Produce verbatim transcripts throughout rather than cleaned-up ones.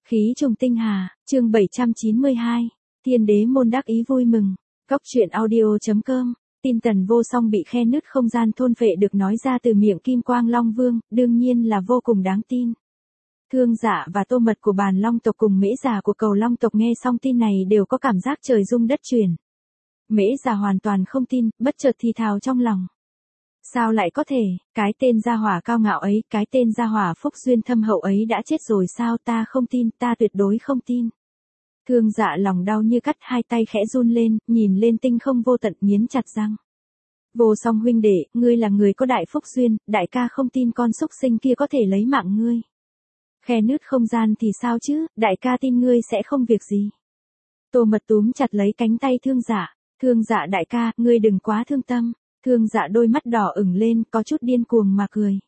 Khí trùng tinh hà, chương bảy trăm chín mươi hai, Thiên đế môn đắc ý vui mừng. Cốc truyện audio.com, tin Tần Vô Song bị khe nứt không gian thôn phệ được nói ra từ miệng Kim Quang Long Vương, đương nhiên là vô cùng đáng tin. Thương Dạ và Tô Mật của Bàn Long tộc cùng Mễ Già của Cầu Long tộc nghe xong tin này đều có cảm giác trời rung đất chuyển. Mễ Già hoàn toàn không tin, bất chợt thì thào trong lòng. Sao lại có thể, cái tên gia hỏa cao ngạo ấy, cái tên gia hỏa phúc duyên thâm hậu ấy đã chết rồi sao? Ta không tin, ta tuyệt đối không tin. Thương Dạ lòng đau như cắt, hai tay khẽ run lên, nhìn lên tinh không vô tận, nghiến chặt răng. Vô Song huynh đệ, ngươi là người có đại phúc duyên, đại ca không tin con súc sinh kia có thể lấy mạng ngươi. Khe nứt không gian thì sao chứ, đại ca tin ngươi sẽ không việc gì. Tô Mật túm chặt lấy cánh tay Thương Dạ. Thương Dạ đại ca, ngươi đừng quá thương tâm. Thương Dạ đôi mắt đỏ ửng lên, có chút điên cuồng mà cười.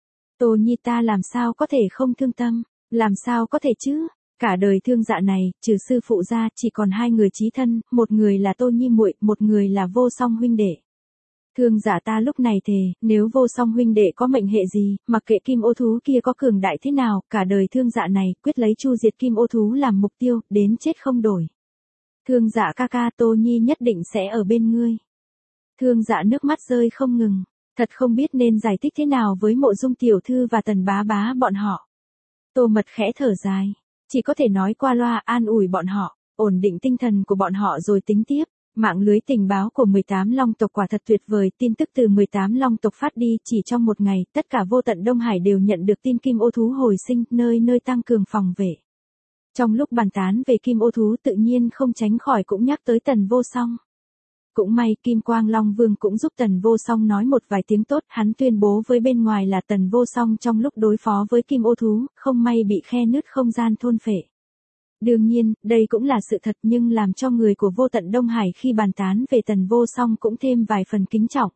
Tô Nhi ta làm sao có thể không thương tâm, làm sao có thể chứ? Cả đời Thương Dạ này, trừ sư phụ ra, chỉ còn hai người chí thân, một người là Tô Nhi muội, một người là Vô Song huynh đệ. Thương Dạ ta lúc này thề, nếu Vô Song huynh đệ có mệnh hệ gì, mặc kệ kim ô thú kia có cường đại thế nào, cả đời Thương Dạ này, quyết lấy chu diệt kim ô thú làm mục tiêu, đến chết không đổi. Thương Dạ ca ca, Tô Nhi nhất định sẽ ở bên ngươi. Thương Dạ nước mắt rơi không ngừng, thật không biết nên giải thích thế nào với Mộ Dung tiểu thư và Tần bá bá bọn họ. Tô Mật khẽ thở dài, chỉ có thể nói qua loa an ủi bọn họ, ổn định tinh thần của bọn họ rồi tính tiếp. Mạng lưới tình báo của mười tám Long tộc quả thật tuyệt vời, tin tức từ mười tám Long tộc phát đi chỉ trong một ngày, tất cả vô tận Đông Hải đều nhận được tin kim ô thú hồi sinh, nơi nơi tăng cường phòng vệ. Trong lúc bàn tán về kim ô thú tự nhiên không tránh khỏi cũng nhắc tới Tần Vô Song. Cũng may Kim Quang Long Vương cũng giúp Tần Vô Song nói một vài tiếng tốt, hắn tuyên bố với bên ngoài là Tần Vô Song trong lúc đối phó với kim ô thú, không may bị khe nứt không gian thôn phệ. Đương nhiên, đây cũng là sự thật nhưng làm cho người của vô tận Đông Hải khi bàn tán về Tần Vô Song cũng thêm vài phần kính trọng.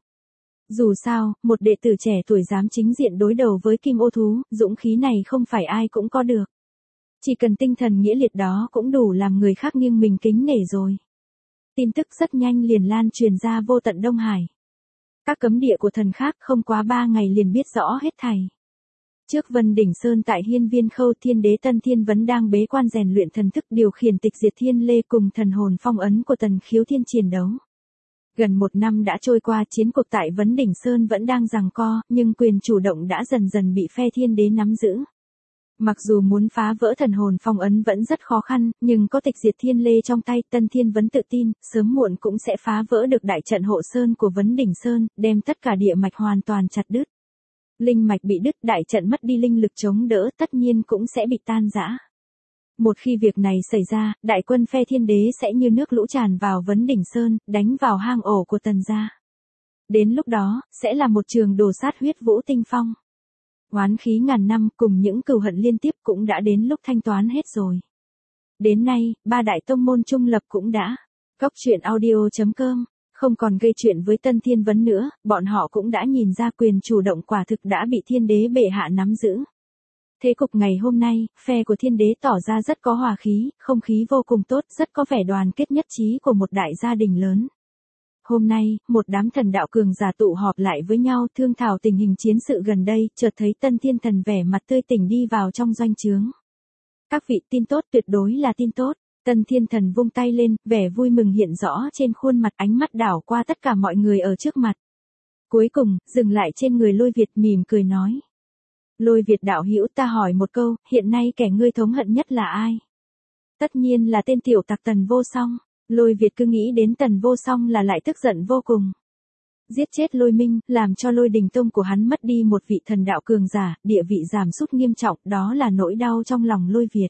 Dù sao, một đệ tử trẻ tuổi dám chính diện đối đầu với kim ô thú, dũng khí này không phải ai cũng có được. Chỉ cần tinh thần nghĩa liệt đó cũng đủ làm người khác nghiêng mình kính nể rồi. Tin tức rất nhanh liền lan truyền ra vô tận Đông Hải. Các cấm địa của thần khác không quá ba ngày liền biết rõ hết thảy. Trước Vân Đỉnh Sơn tại Hiên Viên Khâu, Thiên đế Tân Thiên vẫn đang bế quan rèn luyện thần thức điều khiển tịch diệt thiên lê cùng thần hồn phong ấn của Tần Khiếu Thiên chiến đấu. Gần một năm đã trôi qua, chiến cuộc tại Vấn Đỉnh Sơn vẫn đang giằng co, nhưng quyền chủ động đã dần dần bị phe Thiên đế nắm giữ. Mặc dù muốn phá vỡ thần hồn phong ấn vẫn rất khó khăn, nhưng có tịch diệt thiên lê trong tay, Tân Thiên vẫn tự tin, sớm muộn cũng sẽ phá vỡ được đại trận hộ sơn của Vấn Đỉnh Sơn, đem tất cả địa mạch hoàn toàn chặt đứt. Linh mạch bị đứt, đại trận mất đi linh lực chống đỡ, tất nhiên cũng sẽ bị tan rã. Một khi việc này xảy ra, đại quân phe Thiên đế sẽ như nước lũ tràn vào Vấn Đỉnh Sơn, đánh vào hang ổ của Tần gia. Đến lúc đó, sẽ là một trường đồ sát huyết vũ tinh phong. Oán khí ngàn năm cùng những cừu hận liên tiếp cũng đã đến lúc thanh toán hết rồi. Đến nay, ba đại tông môn trung lập cũng đã. Cốc truyện audio.com, không còn gây chuyện với Tân Thiên Vấn nữa, bọn họ cũng đã nhìn ra quyền chủ động quả thực đã bị Thiên đế bệ hạ nắm giữ. Thế cục ngày hôm nay, phe của Thiên đế tỏ ra rất có hòa khí, không khí vô cùng tốt, rất có vẻ đoàn kết nhất trí của một đại gia đình lớn. Hôm nay, một đám thần đạo cường giả tụ họp lại với nhau thương thảo tình hình chiến sự gần đây, chợt thấy Tân Thiên Thần vẻ mặt tươi tỉnh đi vào trong doanh trướng. Các vị, tin tốt, tuyệt đối là tin tốt. Tân Thiên Thần vung tay lên, vẻ vui mừng hiện rõ trên khuôn mặt, ánh mắt đảo qua tất cả mọi người ở trước mặt. Cuối cùng, dừng lại trên người Lôi Việt mỉm cười nói. Lôi Việt đạo hữu, ta hỏi một câu, hiện nay kẻ ngươi thống hận nhất là ai? Tất nhiên là tên tiểu tặc Tần Vô Song. Lôi Việt cứ nghĩ đến Tần Vô Song là lại tức giận vô cùng. Giết chết Lôi Minh, làm cho Lôi Đình Tông của hắn mất đi một vị thần đạo cường giả, địa vị giảm sút nghiêm trọng, đó là nỗi đau trong lòng Lôi Việt.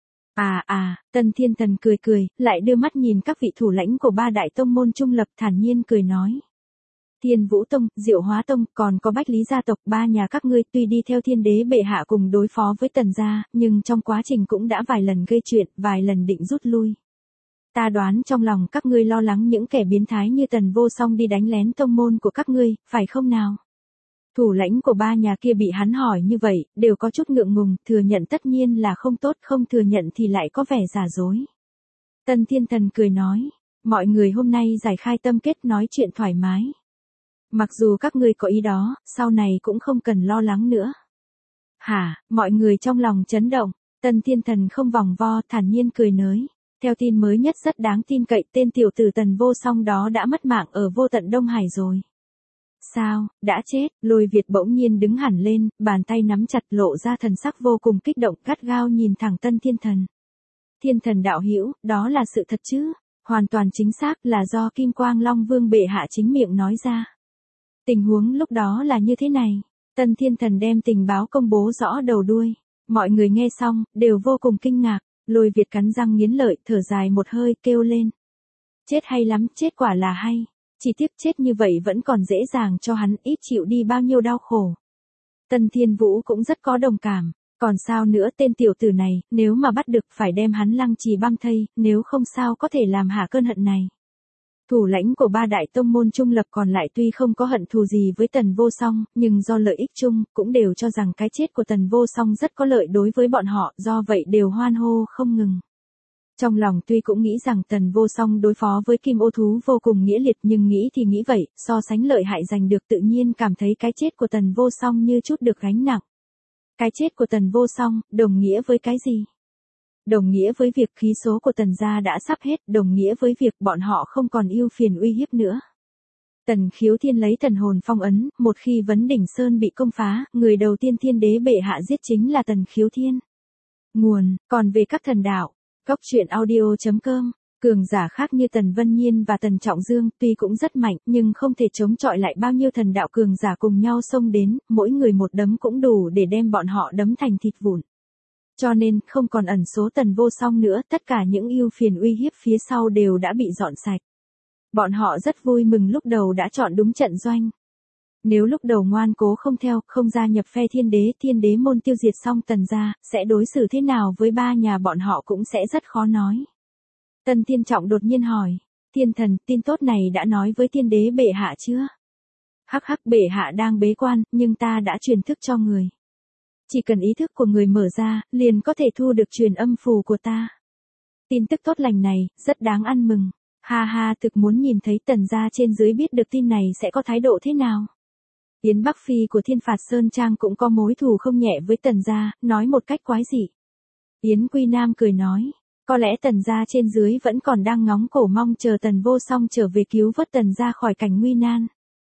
À à, Tân Thiên Thần cười cười, lại đưa mắt nhìn các vị thủ lãnh của ba đại tông môn trung lập, thản nhiên cười nói. Thiên Vũ Tông, Diệu Hóa Tông, còn có Bách Lý gia tộc, ba nhà các ngươi tuy đi theo Thiên đế bệ hạ cùng đối phó với Tần gia, nhưng trong quá trình cũng đã vài lần gây chuyện, vài lần định rút lui. Ta đoán trong lòng các ngươi lo lắng những kẻ biến thái như Tần Vô Song đi đánh lén tông môn của các ngươi, phải không nào? Thủ lãnh của ba nhà kia bị hắn hỏi như vậy, đều có chút ngượng ngùng, thừa nhận tất nhiên là không tốt, không thừa nhận thì lại có vẻ giả dối. Tân Thiên Thần cười nói, mọi người hôm nay giải khai tâm kết nói chuyện thoải mái. Mặc dù các ngươi có ý đó, sau này cũng không cần lo lắng nữa. Hả, mọi người trong lòng chấn động. Tân Thiên Thần không vòng vo, thản nhiên cười nới. Theo tin mới nhất rất đáng tin cậy, tên tiểu tử Tần Vô Song đó đã mất mạng ở vô tận Đông Hải rồi. Sao, đã chết? Lôi Việt bỗng nhiên đứng hẳn lên, bàn tay nắm chặt lộ ra thần sắc vô cùng kích động, gắt gao nhìn thẳng Tân Thiên Thần. Thiên Thần đạo hữu, đó là sự thật chứ? Hoàn toàn chính xác, là do Kim Quang Long Vương bệ hạ chính miệng nói ra. Tình huống lúc đó là như thế này. Tân Thiên Thần đem tình báo công bố rõ đầu đuôi. Mọi người nghe xong, đều vô cùng kinh ngạc. Lôi Việt cắn răng nghiến lợi, thở dài một hơi, kêu lên. Chết hay lắm, chết quả là hay. Chỉ tiếc chết như vậy vẫn còn dễ dàng cho hắn, ít chịu đi bao nhiêu đau khổ. Tân Thiên Vũ cũng rất có đồng cảm. Còn sao nữa, tên tiểu tử này, nếu mà bắt được phải đem hắn lăng trì băm thây, nếu không sao có thể làm hả cơn hận này. Thủ lãnh của ba đại tông môn trung lập còn lại tuy không có hận thù gì với Tần Vô Song, nhưng do lợi ích chung, cũng đều cho rằng cái chết của Tần Vô Song rất có lợi đối với bọn họ, do vậy đều hoan hô không ngừng. Trong lòng tuy cũng nghĩ rằng Tần Vô Song đối phó với Kim Ô Thú vô cùng nghĩa liệt, nhưng nghĩ thì nghĩ vậy, so sánh lợi hại giành được tự nhiên cảm thấy cái chết của Tần Vô Song như chút được gánh nặng. Cái chết của Tần Vô Song, đồng nghĩa với cái gì? Đồng nghĩa với việc khí số của Tần gia đã sắp hết, đồng nghĩa với việc bọn họ không còn ưu phiền uy hiếp nữa. Tần Khiếu Thiên lấy thần hồn phong ấn, một khi Vấn Đỉnh Sơn bị công phá, người đầu tiên Thiên Đế bệ hạ giết chính là Tần Khiếu Thiên. Nguồn, còn về các thần đạo, Cốc truyện audio chấm com, cường giả khác như Tần Vân Nhiên và Tần Trọng Dương, tuy cũng rất mạnh, nhưng không thể chống chọi lại bao nhiêu thần đạo cường giả cùng nhau xông đến, mỗi người một đấm cũng đủ để đem bọn họ đấm thành thịt vụn. Cho nên, không còn ẩn số Tần Vô Song nữa, tất cả những ưu phiền uy hiếp phía sau đều đã bị dọn sạch. Bọn họ rất vui mừng lúc đầu đã chọn đúng trận doanh. Nếu lúc đầu ngoan cố không theo, không gia nhập phe Thiên Đế, Thiên Đế môn tiêu diệt xong Tần gia, sẽ đối xử thế nào với ba nhà bọn họ cũng sẽ rất khó nói. Tần Thiên Trọng đột nhiên hỏi, Thiên Thần, tin tốt này đã nói với Thiên Đế bệ hạ chưa? Hắc hắc, bệ hạ đang bế quan, nhưng ta đã truyền thức cho người. Chỉ cần ý thức của người mở ra, liền có thể thu được truyền âm phù của ta. Tin tức tốt lành này, rất đáng ăn mừng. Ha ha, thực muốn nhìn thấy Tần gia trên dưới biết được tin này sẽ có thái độ thế nào. Yến Bắc Phi của Thiên Phạt Sơn Trang cũng có mối thù không nhẹ với Tần gia, nói một cách quái dị. Yến Quy Nam cười nói, có lẽ Tần gia trên dưới vẫn còn đang ngóng cổ mong chờ Tần Vô Song trở về cứu vớt Tần gia khỏi cảnh nguy nan.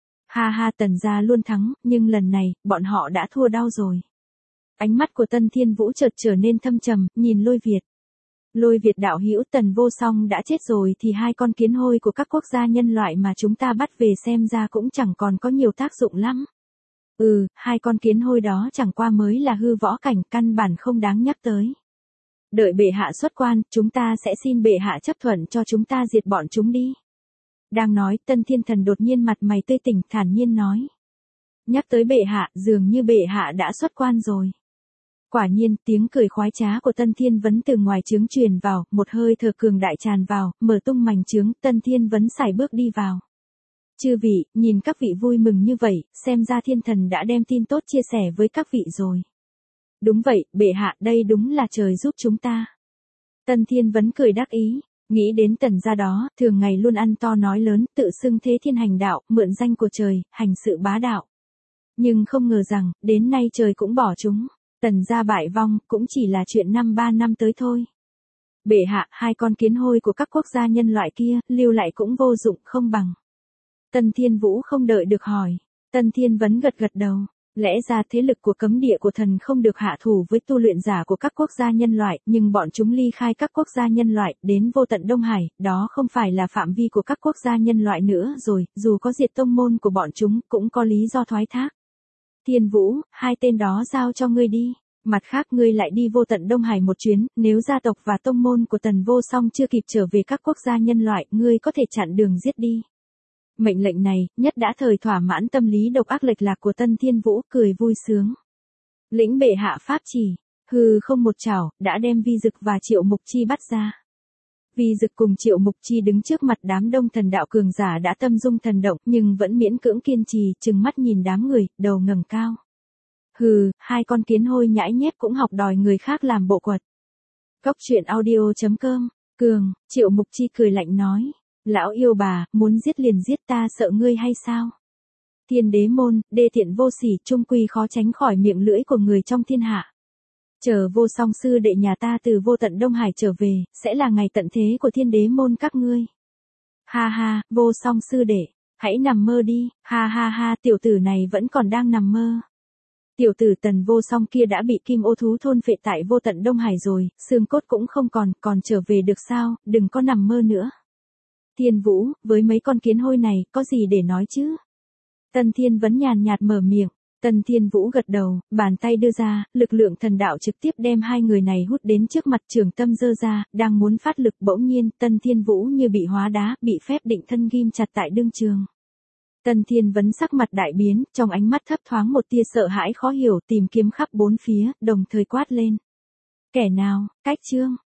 Ha ha, Tần gia luôn thắng, nhưng lần này, bọn họ đã thua đau rồi. Ánh mắt của Tân Thiên Vũ chợt trở nên thâm trầm, nhìn Lôi Việt. Lôi Việt đạo hữu, Tần Vô Song đã chết rồi thì hai con kiến hôi của các quốc gia nhân loại mà chúng ta bắt về xem ra cũng chẳng còn có nhiều tác dụng lắm. Ừ, hai con kiến hôi đó chẳng qua mới là hư võ cảnh, căn bản không đáng nhắc tới. Đợi bệ hạ xuất quan, chúng ta sẽ xin bệ hạ chấp thuận cho chúng ta diệt bọn chúng đi. Đang nói, Tân Thiên Thần đột nhiên mặt mày tươi tỉnh, thản nhiên nói. Nhắc tới bệ hạ, dường như bệ hạ đã xuất quan rồi. Quả nhiên, tiếng cười khoái trá của Tân Thiên Vấn từ ngoài trướng truyền vào, một hơi thở cường đại tràn vào, mở tung mảnh trướng, Tân Thiên Vấn sải bước đi vào. Chư vị, nhìn các vị vui mừng như vậy, xem ra Thiên Thần đã đem tin tốt chia sẻ với các vị rồi. Đúng vậy, bệ hạ, đây đúng là trời giúp chúng ta. Tân Thiên Vấn cười đắc ý, nghĩ đến Tần gia đó, thường ngày luôn ăn to nói lớn, tự xưng thế thiên hành đạo, mượn danh của trời, hành sự bá đạo. Nhưng không ngờ rằng, đến nay trời cũng bỏ chúng. Tần gia bại vong, cũng chỉ là chuyện năm ba năm tới thôi. Bệ hạ, hai con kiến hôi của các quốc gia nhân loại kia, lưu lại cũng vô dụng, không bằng. Tân Thiên Vũ không đợi được hỏi. Tân Thiên Vấn gật gật đầu. Lẽ ra thế lực của cấm địa của thần không được hạ thủ với tu luyện giả của các quốc gia nhân loại, nhưng bọn chúng ly khai các quốc gia nhân loại, đến vô tận Đông Hải, đó không phải là phạm vi của các quốc gia nhân loại nữa rồi, dù có diệt tông môn của bọn chúng, cũng có lý do thoái thác. Thiên Vũ, hai tên đó giao cho ngươi đi. Mặt khác ngươi lại đi vô tận Đông Hải một chuyến, nếu gia tộc và tông môn của Tần Vô Song chưa kịp trở về các quốc gia nhân loại, ngươi có thể chặn đường giết đi. Mệnh lệnh này, nhất đã thời thỏa mãn tâm lý độc ác lệch lạc của Tân Thiên Vũ, cười vui sướng. Lĩnh bệ hạ pháp chỉ, hừ không một chảo, đã đem Vi Dực và Triệu Mục Chi bắt ra. Vi Dực cùng Triệu Mục Chi đứng trước mặt đám đông thần đạo cường giả đã tâm dung thần động, nhưng vẫn miễn cưỡng kiên trì, trừng mắt nhìn đám người, đầu ngẩng cao. Hừ, hai con kiến hôi nhãi nhép cũng học đòi người khác làm bộ quật. Cốc truyện audio chấm com, Cường, Triệu Mục Chi cười lạnh nói. Lão yêu bà, muốn giết liền giết, ta sợ ngươi hay sao? Thiên Đế môn, đê tiện vô sỉ, trung quy khó tránh khỏi miệng lưỡi của người trong thiên hạ. Chờ vô song sư đệ nhà ta từ vô tận Đông Hải trở về, sẽ là ngày tận thế của thiên đế môn các ngươi. Ha ha, vô song sư đệ, hãy nằm mơ đi, ha ha ha, tiểu tử này vẫn còn đang nằm mơ. Tiểu tử Tần Vô Song kia đã bị kim ô thú thôn phệ tại vô tận Đông Hải rồi, xương cốt cũng không còn, còn trở về được sao, đừng có nằm mơ nữa. Thiên Vũ, với mấy con kiến hôi này, có gì để nói chứ? Tần Thiên Vấn nhàn nhạt mở miệng. Tần Thiên Vũ gật đầu, bàn tay đưa ra, lực lượng thần đạo trực tiếp đem hai người này hút đến trước mặt Trường Tâm giơ ra, đang muốn phát lực bỗng nhiên, Tần Thiên Vũ như bị hóa đá, bị phép định thân ghim chặt tại đương trường. Tần Thiên Vấn sắc mặt đại biến, trong ánh mắt thấp thoáng một tia sợ hãi khó hiểu, tìm kiếm khắp bốn phía, đồng thời quát lên. Kẻ nào, cách trương,